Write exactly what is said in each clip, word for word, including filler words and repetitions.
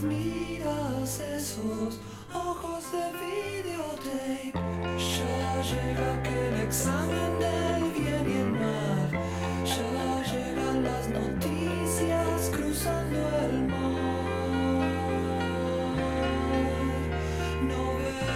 miras esos ojos de videotape, ya llega aquel examen del bien y el mal, ya llegan las noticias cruzando el mar. No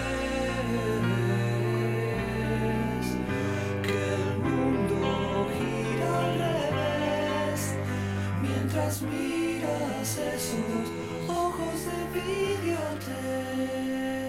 ves que el mundo gira al revés mientras miras esos ojos de videotape.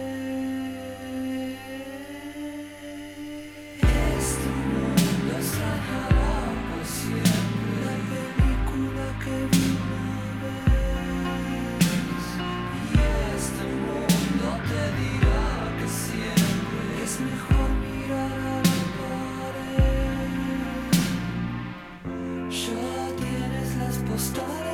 Este mundo está abajo siempre, la película que vi una vez. Y este mundo te dirá que siempre es mejor mirar a la pared. Ya tienes las postales